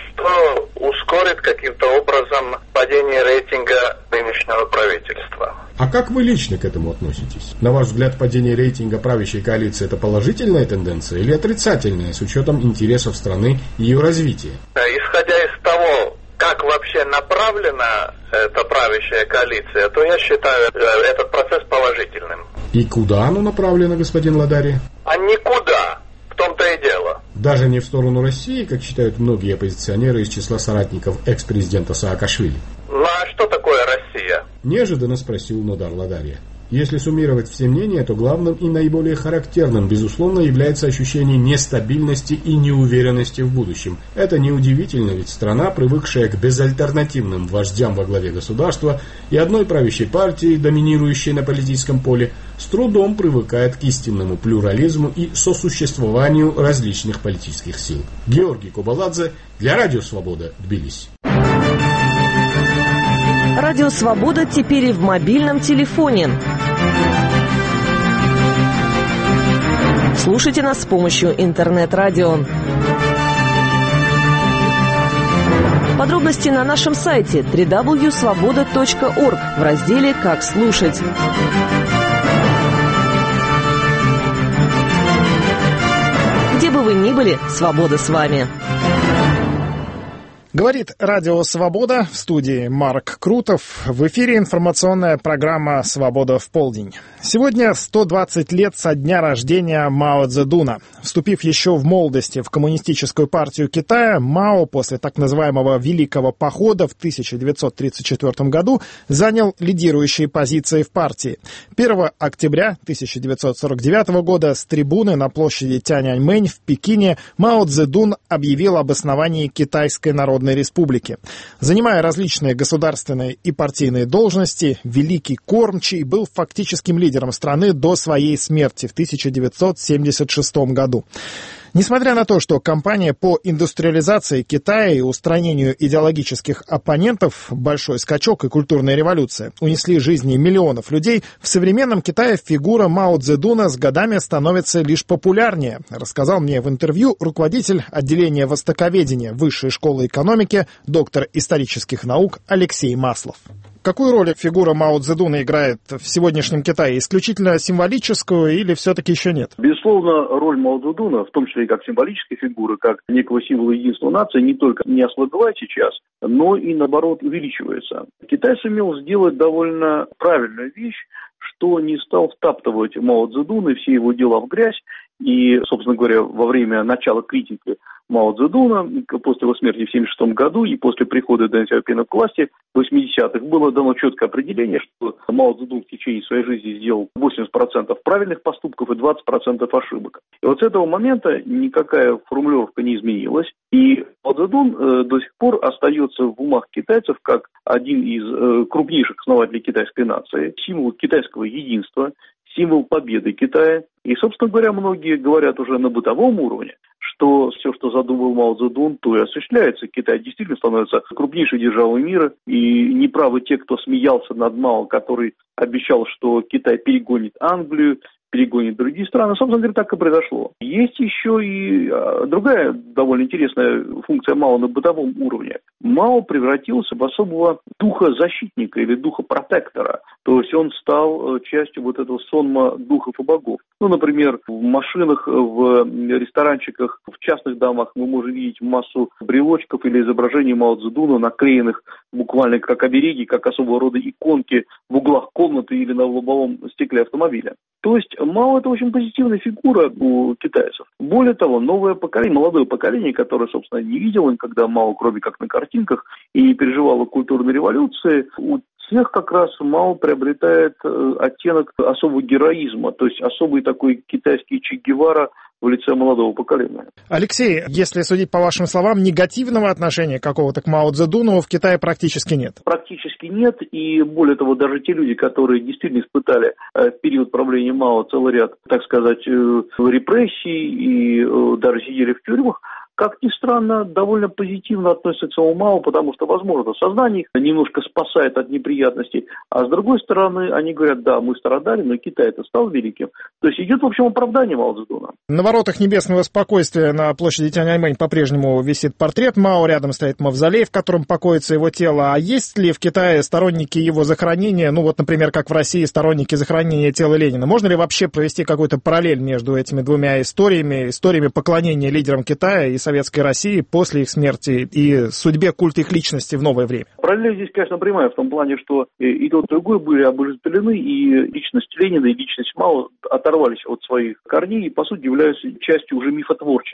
что ускорит каким-то образом падение рейтинга нынешнего правительства. А как вы лично к этому относитесь? На ваш взгляд, падение рейтинга правящей коалиции – это положительная тенденция или отрицательная с учетом интересов страны и ее развития? Исходя из того, как вообще направлена эта правящая коалиция, то я считаю этот процесс положительным. И куда оно направлено, господин Ладари? А никуда. В том-то и дело. Даже не в сторону России, как считают многие оппозиционеры из числа соратников экс-президента Саакашвили. Ну а что такое Россия? Неожиданно спросил Нодар Ладарья. Если суммировать все мнения, то главным и наиболее характерным, безусловно, является ощущение нестабильности и неуверенности в будущем. Это неудивительно, ведь страна, привыкшая к безальтернативным вождям во главе государства и одной правящей партии, доминирующей на политическом поле, с трудом привыкает к истинному плюрализму и сосуществованию различных политических сил. Георгий Кобаладзе для Радио Свобода, Тбилиси. Радио Свобода теперь и в мобильном телефоне. Слушайте нас с помощью интернет-радио. Подробности на нашем сайте www.svoboda.org в разделе «Как слушать». Где бы вы ни были, свобода с вами. Говорит Радио Свобода, в студии Марк Крутов. В эфире информационная программа «Свобода в полдень». Сегодня 120 лет со дня рождения Мао Цзэдуна. Вступив еще в молодости в Коммунистическую партию Китая, Мао после так называемого Великого похода в 1934 году занял лидирующие позиции в партии. 1 октября 1949 года с трибуны на площади Тяньаньмэнь в Пекине Мао Цзэдун объявил об основании Китайской Народной Республики. Занимая различные государственные и партийные должности, Великий Кормчий был фактическим лидером страны до своей смерти в 1976 году. Несмотря на то, что кампания по индустриализации Китая и устранению идеологических оппонентов, большой скачок и культурная революция унесли жизни миллионов людей, в современном Китае фигура Мао Цзэдуна с годами становится лишь популярнее, рассказал мне в интервью руководитель отделения востоковедения Высшей школы экономики, доктор исторических наук Алексей Маслов. Какую роль фигура Мао Цзэдуна играет в сегодняшнем Китае? Исключительно символическую или все-таки еще нет? Безусловно, роль Мао Цзэдуна, в том числе и как символической фигуры, как некого символа единства нации, не только не ослабевает сейчас, но и, наоборот, увеличивается. Китай сумел сделать довольно правильную вещь, что не стал втаптывать Мао Цзэдуна и все его дела в грязь. И, собственно говоря, во время начала критики Мао Цзэдуна, после его смерти в 1976 году и после прихода Дэн Сяопина к власти в 80-х, было дано четкое определение, что Мао Цзэдун в течение своей жизни сделал 80% правильных поступков и 20% ошибок. И вот с этого момента никакая формулировка не изменилась. И Мао Цзэдун до сих пор остается в умах китайцев как один из крупнейших основателей китайской нации, символ китайского единства, символ победы Китая. И, собственно говоря, многие говорят уже на бытовом уровне, что все, что задумал Мао Цзэдун, то и осуществляется. Китай действительно становится крупнейшей державой мира. И неправы те, кто смеялся над Мао, который обещал, что Китай перегонит Англию, перегонит другие страны. Собственно говоря, так и произошло. Есть еще и другая довольно интересная функция Мао на бытовом уровне. Мао превратился в особого духа-защитника или духа-протектора. То есть он стал частью вот этого сонма духов и богов. Ну, например, в машинах, в ресторанчиках, в частных домах мы можем видеть массу брелочков или изображений Мао Цзэдуна, наклеенных буквально как обереги, как особого рода иконки в углах комнаты или на лобовом стекле автомобиля. То есть Мао – это очень позитивная фигура у китайцев. Более того, новое поколение, молодое поколение, которое, собственно, не видело никогда Мао, кроме как на картинках, и не переживало культурной революции, у всех как раз Мао приобретает оттенок особого героизма, то есть особый такой китайский Че Гевара в лице молодого поколения. Алексей, если судить по вашим словам, негативного отношения какого-то к Мао Цзэдуну в Китае практически нет? Практически нет, и более того, даже те люди, которые действительно испытали в период правления Мао целый ряд, так сказать, репрессий и даже сидели в тюрьмах, как ни странно, довольно позитивно относятся к самому Мао, потому что, возможно, сознание их немножко спасает от неприятностей, а с другой стороны, они говорят, да, мы страдали, но Китай-то стал великим. То есть идет, в общем, оправдание Мао Цзэдуна. На воротах небесного спокойствия на площади Тяньаньмэнь по-прежнему висит портрет Мао, рядом стоит мавзолей, в котором покоится его тело. А есть ли в Китае сторонники его захоронения, ну вот, например, как в России сторонники захоронения тела Ленина? Можно ли вообще провести какую-то параллель между этими двумя историями поклонения лидерам Китая и Советской России после их смерти и судьбе культа их личности в новое время? Параллель здесь, конечно, прямая, в том плане, что и тот, и другой были обожествлены, и личность Ленина, и личность Мао оторвались от своих корней и, по сути, являются частью уже мифотворчества.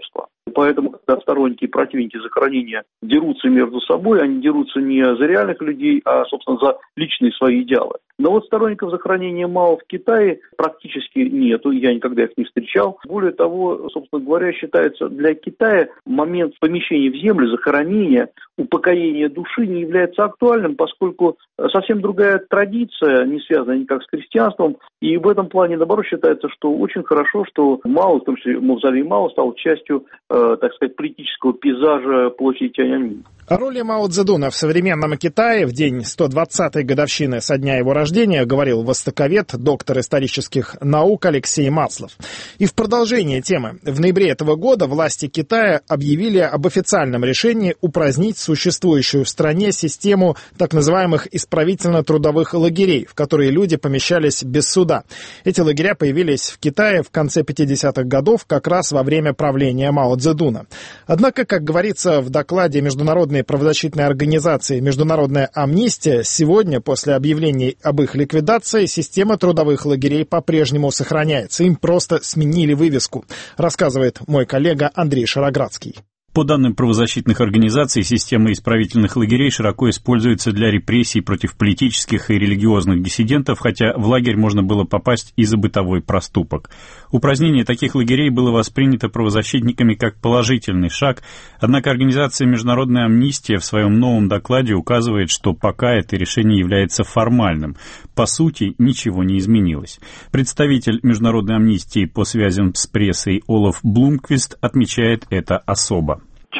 Поэтому, когда сторонники и противники захоронения дерутся между собой, они дерутся не за реальных людей, а, собственно, за личные свои идеалы. Но вот сторонников захоронения Мао в Китае практически нету, я никогда их не встречал. Более того, собственно говоря, считается для Китая момент помещения в землю, захоронения, упокоения души не является актуальным, поскольку совсем другая традиция, не связана никак с христианством, и в этом плане, наоборот, считается, что очень хорошо, что Мао, в том числе мавзолей Мао, стал частью, так сказать, политического пейзажа площади Тяньаньмэнь. О роли Мао Цзэдуна в современном Китае в день 120-й годовщины со дня его рождения говорил востоковед, доктор исторических наук Алексей Маслов. И в продолжение темы. В ноябре этого года власти Китая объявили об официальном решении упразднить существующую в стране систему так называемых исправительно-трудовых лагерей, в которые люди помещались без суда. Эти лагеря появились в Китае в конце 50-х годов, как раз во время правления Мао Цзэдуна. Однако, как говорится в докладе Международной правозащитной организации «Международная амнистия», сегодня, после объявлений об их ликвидации, система трудовых лагерей по-прежнему сохраняется. Им просто сменили вывеску, рассказывает мой коллега Андрей Шароградский. По данным правозащитных организаций, система исправительных лагерей широко используется для репрессий против политических и религиозных диссидентов, хотя в лагерь можно было попасть и за бытовой проступок. Упразднение таких лагерей было воспринято правозащитниками как положительный шаг, однако организация «Международная амнистия» в своем новом докладе указывает, что пока это решение является формальным. По сути, ничего не изменилось. Представитель Международной амнистии по связям с прессой Олаф Блумквист отмечает это особо.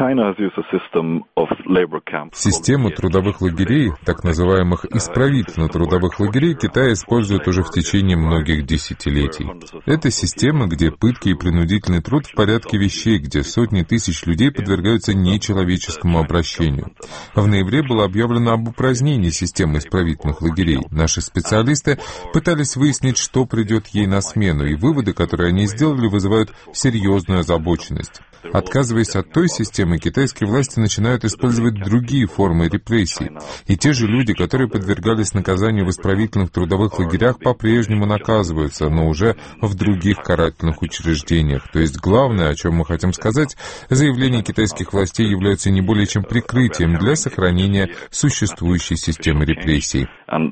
Систему трудовых лагерей, так называемых исправительно-трудовых лагерей, Китай использует уже в течение многих десятилетий. Это система, где пытки и принудительный труд в порядке вещей, где сотни тысяч людей подвергаются нечеловеческому обращению. В ноябре было объявлено об упразднении системы исправительных лагерей. Наши специалисты пытались выяснить, что придет ей на смену, и выводы, которые они сделали, вызывают серьезную озабоченность. Отказываясь от той системы, китайские власти начинают использовать другие формы репрессий. И те же люди, которые подвергались наказанию в исправительных трудовых лагерях, по-прежнему наказываются, но уже в других карательных учреждениях. То есть главное, о чем мы хотим сказать, заявления китайских властей являются не более чем прикрытием для сохранения существующей системы репрессий.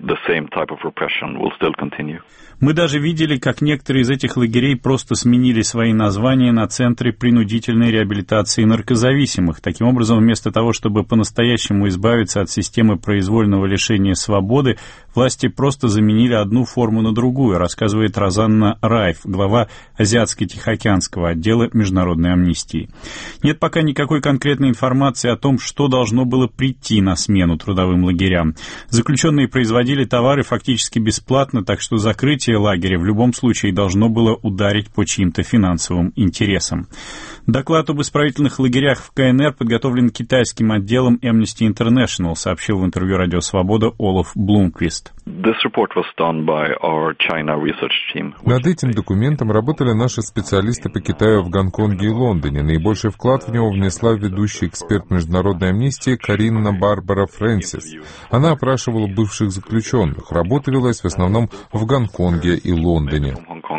Мы даже видели, как некоторые из этих лагерей просто сменили свои названия на центры принудительной реабилитации наркозависимых. Таким образом, вместо того, чтобы по-настоящему избавиться от системы произвольного лишения свободы, власти просто заменили одну форму на другую, рассказывает Розанна Райф, глава Азиатско-Тихоокеанского отдела Международной амнистии. Нет пока никакой конкретной информации о том, что должно было прийти на смену трудовым лагерям. Заключенные производили товары фактически бесплатно, так что закрытие лагеря в любом случае должно было ударить по чьим-то финансовым интересам. Доклад об исправительных лагерях в КНР подготовлен китайским отделом Amnesty International, сообщил в интервью «Радио Свобода» Олаф Блумквист. Над этим документом работали наши специалисты по Китаю в Гонконге и Лондоне. Наибольший вклад в него внесла ведущий эксперт Международной амнистии Карина Барбара Фрэнсис. Она опрашивала бывших заключенных. Работа велась в основном в Гонконге и Лондоне.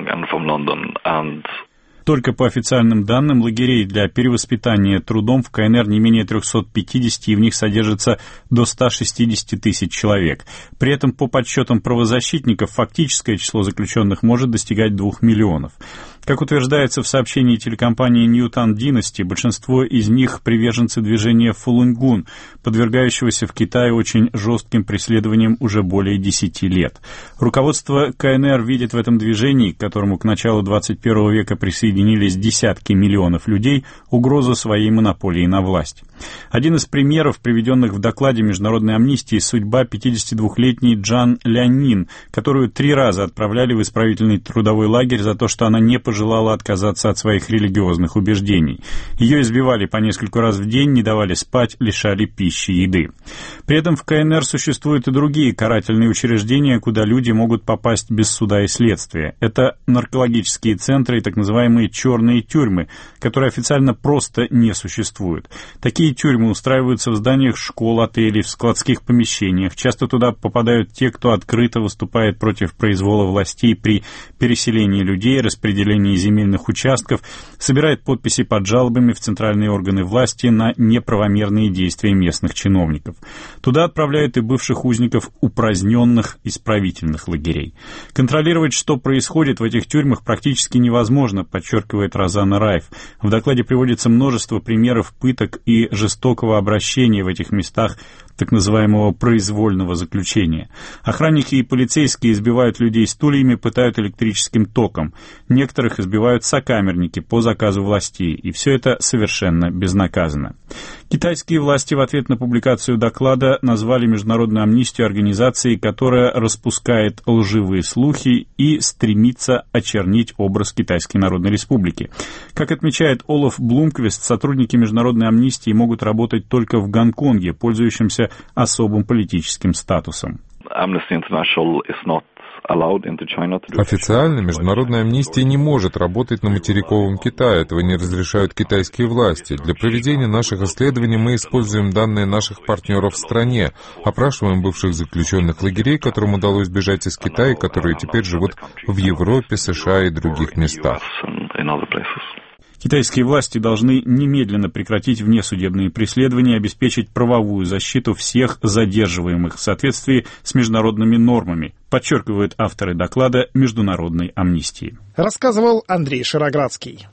Только по официальным данным, лагерей для перевоспитания трудом в КНР не менее 350, и в них содержится до 160 тысяч человек. При этом, по подсчетам правозащитников, фактическое число заключенных может достигать 2 миллионов. Как утверждается в сообщении телекомпании Newtown Dynasty, большинство из них приверженцы движения Фалунгун, подвергающегося в Китае очень жестким преследованиям уже более 10 лет. Руководство КНР видит в этом движении, к которому к началу 21 века присоединились десятки миллионов людей, угрозу своей монополии на власть. Один из примеров, приведенных в докладе Международной амнистии, судьба 52-летней Джан Лянин, которую 3 раза отправляли в исправительный трудовой лагерь за то, что она не пожелала отказаться от своих религиозных убеждений. Ее избивали по несколько раз в день, не давали спать, лишали пищи и еды. При этом в КНР существуют и другие карательные учреждения, куда люди могут попасть без суда и следствия. Это наркологические центры и так называемые черные тюрьмы, которые официально просто не существуют. Такие тюрьмы устраиваются в зданиях школ, отелей, в складских помещениях. Часто туда попадают те, кто открыто выступает против произвола властей при переселении людей, распределении регулировании земельных участков, собирает подписи под жалобами в центральные органы власти на неправомерные действия местных чиновников. Туда отправляют и бывших узников упраздненных исправительных лагерей. Контролировать, что происходит в этих тюрьмах, практически невозможно, подчеркивает Розана Райф. В докладе приводится множество примеров пыток и жестокого обращения в этих местах, так называемого произвольного заключения. Охранники и полицейские избивают людей стульями, пытают электрическим током. Некоторых избивают сокамерники по заказу властей, и все это совершенно безнаказанно. Китайские власти в ответ на публикацию доклада назвали Международную амнистию организацией, которая распускает лживые слухи и стремится очернить образ Китайской Народной Республики. Как отмечает Олаф Блумквист, сотрудники Международной амнистии могут работать только в Гонконге, пользующемся особым политическим статусом. Официально международная амнистия не может работать на материковом Китае, этого не разрешают китайские власти. Для проведения наших исследований мы используем данные наших партнеров в стране, опрашиваем бывших заключенных лагерей, которым удалось бежать из Китая, которые теперь живут в Европе, США и других местах. Китайские власти должны немедленно прекратить внесудебные преследования и обеспечить правовую защиту всех задерживаемых в соответствии с международными нормами, подчеркивают авторы доклада Международной амнистии. Рассказывал Андрей Широградский.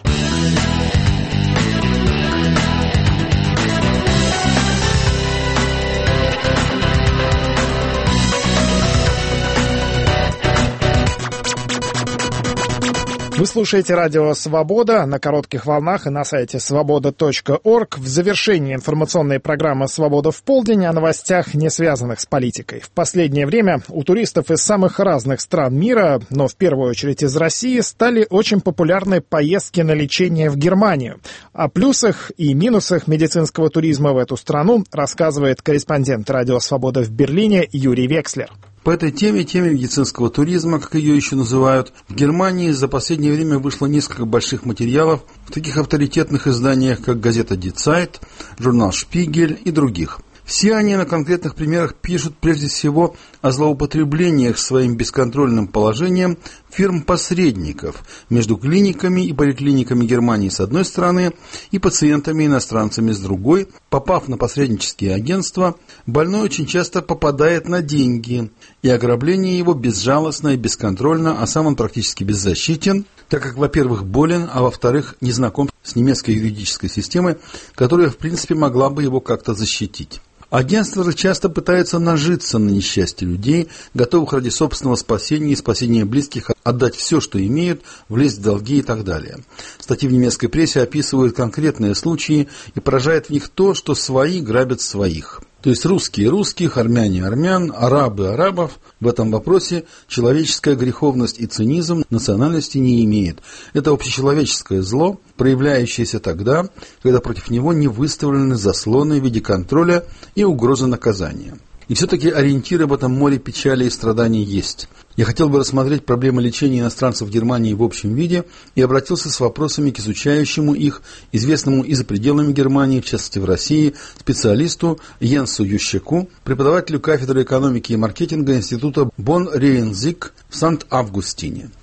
Вы слушаете радио «Свобода» на коротких волнах и на сайте свобода.орг. В завершении информационной программы «Свобода в полдень» о новостях, не связанных с политикой. В последнее время у туристов из самых разных стран мира, но в первую очередь из России, стали очень популярны поездки на лечение в Германию. О плюсах и минусах медицинского туризма в эту страну рассказывает корреспондент радио «Свобода» в Берлине Юрий Векслер. По этой теме медицинского туризма, как ее еще называют, в Германии за последнее время вышло несколько больших материалов в таких авторитетных изданиях, как газета Die Zeit, журнал Шпигель и других. Все они на конкретных примерах пишут прежде всего о злоупотреблениях своим бесконтрольным положением фирм-посредников между клиниками и поликлиниками Германии с одной стороны и пациентами-иностранцами с другой. Попав на посреднические агентства, больной очень часто попадает на деньги, и ограбление его безжалостно и бесконтрольно, а сам он практически беззащитен, так как, во-первых, болен, а во-вторых, не знаком с немецкой юридической системой, которая, в принципе, могла бы его как-то защитить. Агентства же часто пытаются нажиться на несчастье людей, готовых ради собственного спасения и спасения близких отдать все, что имеют, влезть в долги и так далее. Статьи в немецкой прессе описывают конкретные случаи и поражает в них то, что свои грабят своих. То есть русские русских, армяне армян, арабы арабов. В этом вопросе человеческая греховность и цинизм национальности не имеет. Это общечеловеческое зло, проявляющееся тогда, когда против него не выставлены заслоны в виде контроля и угрозы наказания. И все-таки ориентиры в этом море печали и страданий есть. Я хотел бы рассмотреть проблемы лечения иностранцев в Германии в общем виде и обратился с вопросами к изучающему их, известному и за пределами Германии, в частности в России, специалисту Йенсу Ющаку, преподавателю кафедры экономики и маркетинга Института Бонн-Рейнзиг в Санкт-Августине.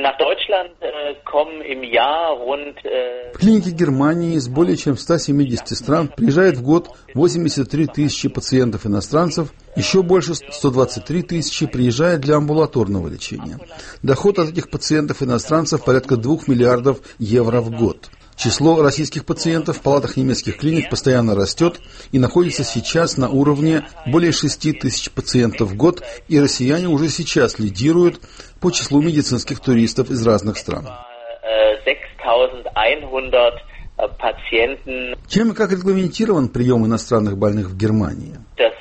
В клинике Германии из более чем 170 стран приезжает в год 83 тысячи пациентов-иностранцев, еще больше 123 тысячи приезжает для амбулаторного лечения. Доход от этих пациентов-иностранцев порядка 2 миллиардов евро в год. Число российских пациентов в палатах немецких клиник постоянно растет и находится сейчас на уровне более 6 тысяч пациентов в год, и россияне уже сейчас лидируют по числу медицинских туристов из разных стран. Чем и как регламентирован прием иностранных больных в Германии?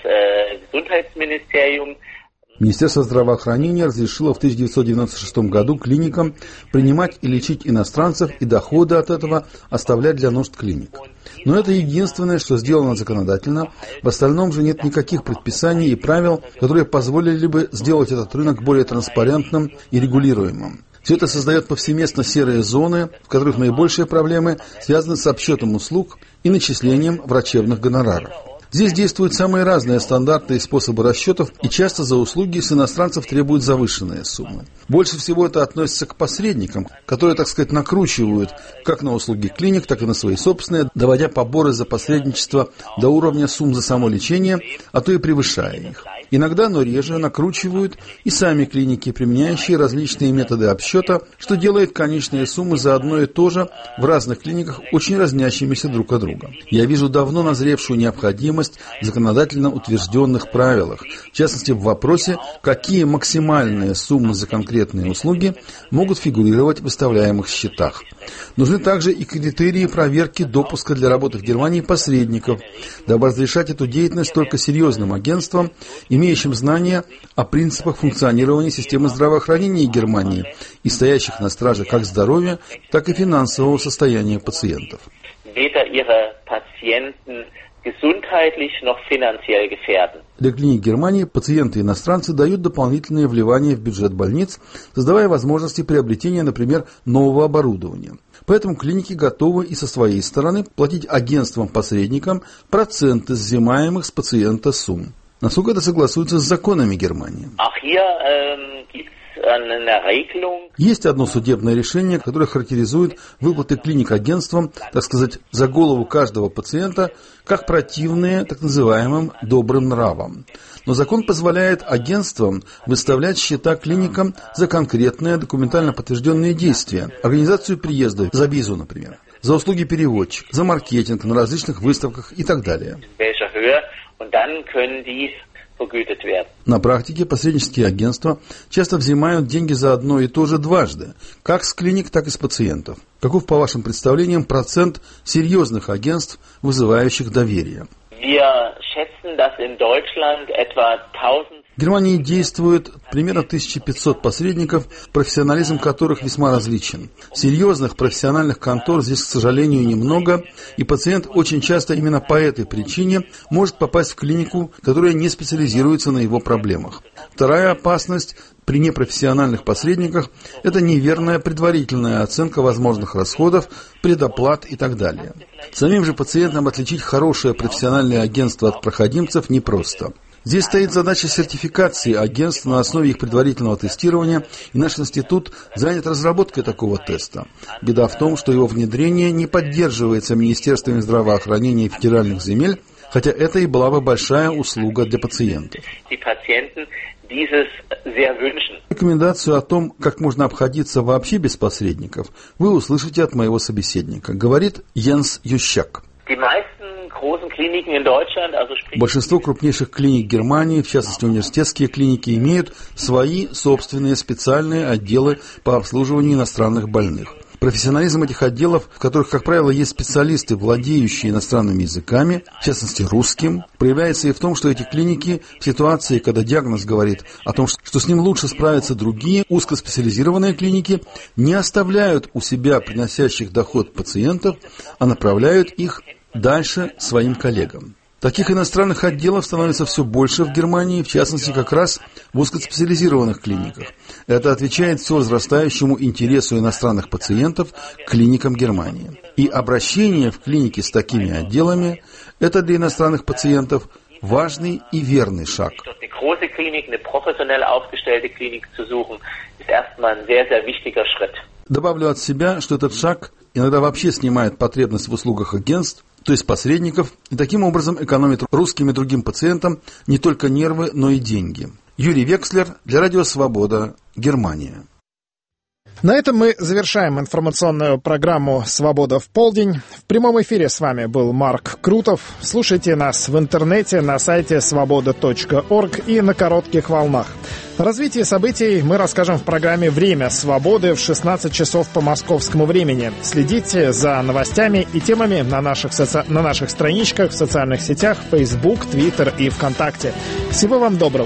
Министерство здравоохранения разрешило в 1996 году клиникам принимать и лечить иностранцев и доходы от этого оставлять для нужд клиник. Но это единственное, что сделано законодательно. В остальном же нет никаких предписаний и правил, которые позволили бы сделать этот рынок более транспарентным и регулируемым. Все это создает повсеместно серые зоны, в которых наибольшие проблемы связаны с обсчетом услуг и начислением врачебных гонораров. Здесь действуют самые разные стандарты и способы расчетов, и часто за услуги с иностранцев требуют завышенные суммы. Больше всего это относится к посредникам, которые, так сказать, накручивают как на услуги клиник, так и на свои собственные, доводя поборы за посредничество до уровня сумм за само лечение, а то и превышая их. Иногда, но реже, накручивают и сами клиники, применяющие различные методы обсчета, что делает конечные суммы за одно и то же в разных клиниках очень разнящимися друг от друга. Я вижу давно назревшую необходимость в законодательно утвержденных правилах, в частности в вопросе, какие максимальные суммы за конкретные услуги могут фигурировать в выставляемых счетах. Нужны также и критерии проверки допуска для работы в Германии посредников, дабы разрешать эту деятельность только серьезным агентствам, имеющим знания о принципах функционирования системы здравоохранения Германии и стоящих на страже как здоровья, так и финансового состояния пациентов. Для клиник Германии пациенты-иностранцы дают дополнительные вливания в бюджет больниц, создавая возможности приобретения, например, нового оборудования. Поэтому клиники готовы и со своей стороны платить агентствам-посредникам проценты взимаемых с пациента сумм. Насколько это согласуется с законами Германии? Есть одно судебное решение, которое характеризует выплаты клиник агентствам, так сказать, за голову каждого пациента, как противные так называемым добрым нравам. Но закон позволяет агентствам выставлять счета клиникам за конкретные документально подтвержденные действия, организацию приезда, за визу, например, за услуги переводчика, за маркетинг на различных выставках и так далее. На практике посреднические агентства часто взимают деньги за одно и то же дважды, как с клиник, так и с пациентов. Каков, по вашим представлениям, процент серьезных агентств, вызывающих доверие? В Германии действует примерно 1500 посредников, профессионализм которых весьма различен. Серьезных профессиональных контор здесь, к сожалению, немного, и пациент очень часто именно по этой причине может попасть в клинику, которая не специализируется на его проблемах. Вторая опасность при непрофессиональных посредниках – это неверная предварительная оценка возможных расходов, предоплат и так далее. Самим же пациентам отличить хорошее профессиональное агентство от проходимцев непросто. Здесь стоит задача сертификации агентств на основе их предварительного тестирования, и наш институт занят разработкой такого теста. Беда в том, что его внедрение не поддерживается Министерством здравоохранения федеральных земель, хотя это и была бы большая услуга для пациентов. Рекомендацию о том, как можно обходиться вообще без посредников, вы услышите от моего собеседника, говорит Йенс Ющак. Большинство крупнейших клиник Германии, в частности университетские клиники, имеют свои собственные специальные отделы по обслуживанию иностранных больных. Профессионализм этих отделов, в которых, как правило, есть специалисты, владеющие иностранными языками, в частности русским, проявляется и в том, что эти клиники в ситуации, когда диагноз говорит о том, что с ним лучше справятся другие узкоспециализированные клиники, не оставляют у себя приносящих доход пациентов, а направляют их дальше своим коллегам. Таких иностранных отделов становится все больше в Германии, в частности, как раз в узкоспециализированных клиниках. Это отвечает все возрастающему интересу иностранных пациентов к клиникам Германии. И обращение в клиники с такими отделами – это для иностранных пациентов важный и верный шаг. Добавлю от себя, что этот шаг иногда вообще снимает потребность в услугах агентств, то есть посредников, и таким образом экономит русским и другим пациентам не только нервы, но и деньги. Юрий Векслер для Радио Свобода, Германия. На этом мы завершаем информационную программу «Свобода в полдень». В прямом эфире с вами был Марк Крутов. Слушайте нас в интернете на сайте svoboda.org и на коротких волнах. О развитии событий мы расскажем в программе «Время свободы» в 16 часов по московскому времени. Следите за новостями и темами на наших страничках в социальных сетях Facebook, Twitter и ВКонтакте. Всего вам доброго!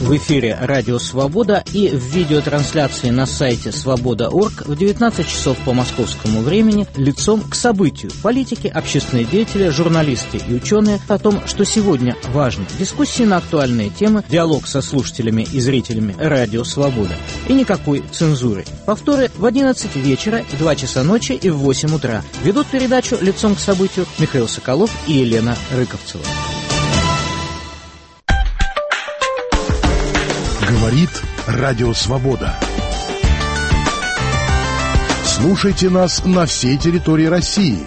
В эфире «Радио Свобода» и в видеотрансляции на сайте свобода.орг в 19 часов по московскому времени лицом к событию. Политики, общественные деятели, журналисты и ученые о том, что сегодня важно. Дискуссии на актуальные темы, диалог со слушателями и зрителями «Радио Свобода». И никакой цензуры. Повторы в 11 вечера, в 2 часа ночи и в 8 утра. Ведут передачу лицом к событию Михаил Соколов и Елена Рыковцева. Говорит Радио Свобода. Слушайте нас на всей территории России.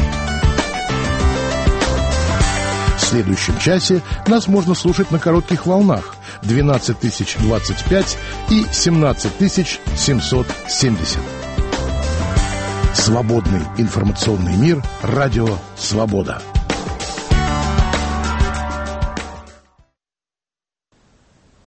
В следующем часе нас можно слушать на коротких волнах 12 025 и 17 770. Свободный информационный мир. Радио Свобода.